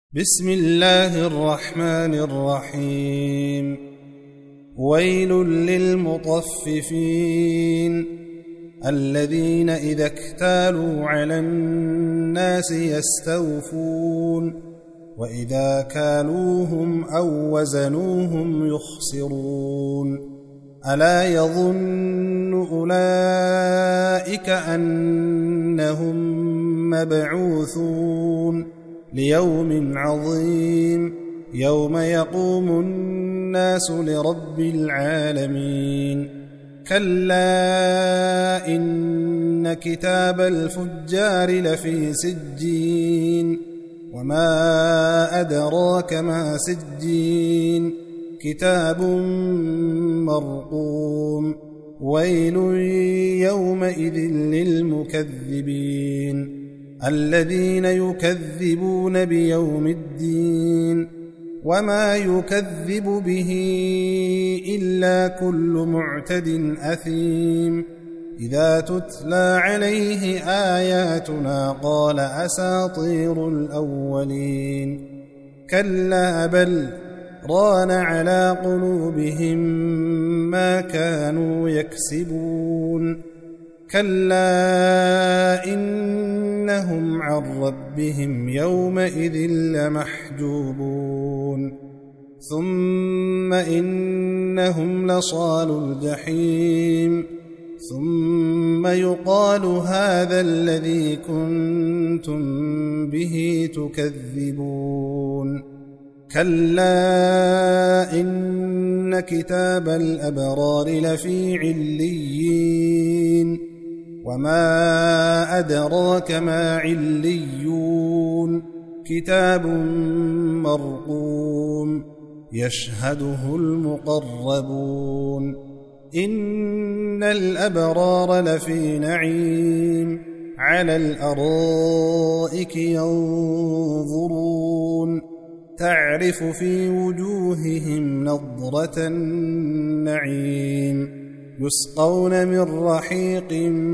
بسم الله الرحمن الرحيم. ويل للمطففين الذين إذا اكتالوا على الناس يستوفون وإذا كالوهم أو وزنوهم يخسرون. ألا يظن أولئك أنهم مبعوثون ليوم عظيم يوم يقوم الناس لرب العالمين. كلا إن كتاب الفجار لفي سجين وما أدراك ما سجين كتاب مرقوم. ويل يومئذ للمكذبين الذين يكذبون بيوم الدين وما يكذب به إلا كل معتد أثيم. إذا تتلى عليه آياتنا قال أساطير الأولين. كلا بل ران على قلوبهم ما كانوا يكسبون. كلا إنهم عن ربهم يومئذ لمحجوبون. ثم إنهم لصالوا الجحيم ثم يقال هذا الذي كنتم به تكذبون. كلا إن كتاب الأبرار لفي عليين وما أدراك ما عليون كتاب مرقوم يشهده المقربون. إن الأبرار لفي نعيم على الأرائك ينظرون تعرف في وجوههم نضرة النعيم. يسقون من رحيق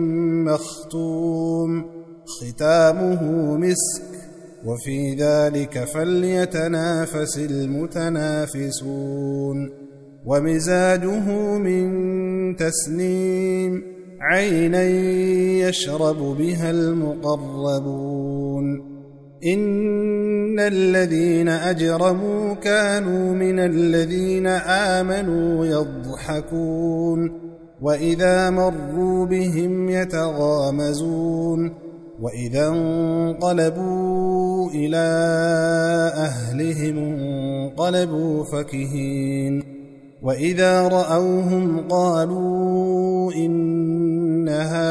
مختوم ختامه مسك وفي ذلك فليتنافس المتنافسون. ومزاجه من تسنيم عينا يشرب بها المقربون. إن الذين أجرموا كانوا من الذين آمنوا يضحكون وإذا مروا بهم يتغامزون وإذا انقلبوا إلى أهلهم انقلبوا فكهين وإذا رأوهم قالوا إن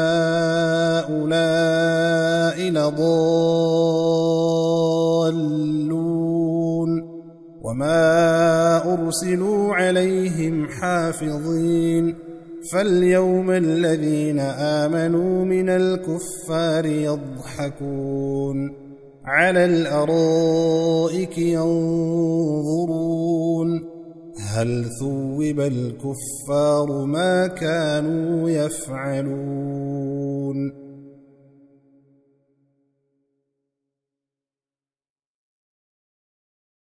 هؤلاء لضالون وما أرسلوا عليهم حافظين. فاليوم الذين آمنوا من الكفار يضحكون على الأرائك ينظرون هل ثوب الكفار ما كانوا يفعلون.